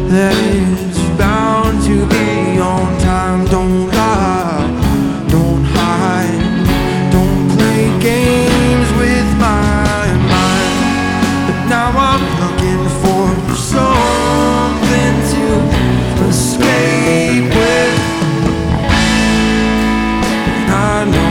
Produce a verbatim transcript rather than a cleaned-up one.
that it's bound to be on time. Don't lie, don't hide, don't play games with my mind. But now I'm looking for something to escape with, and I know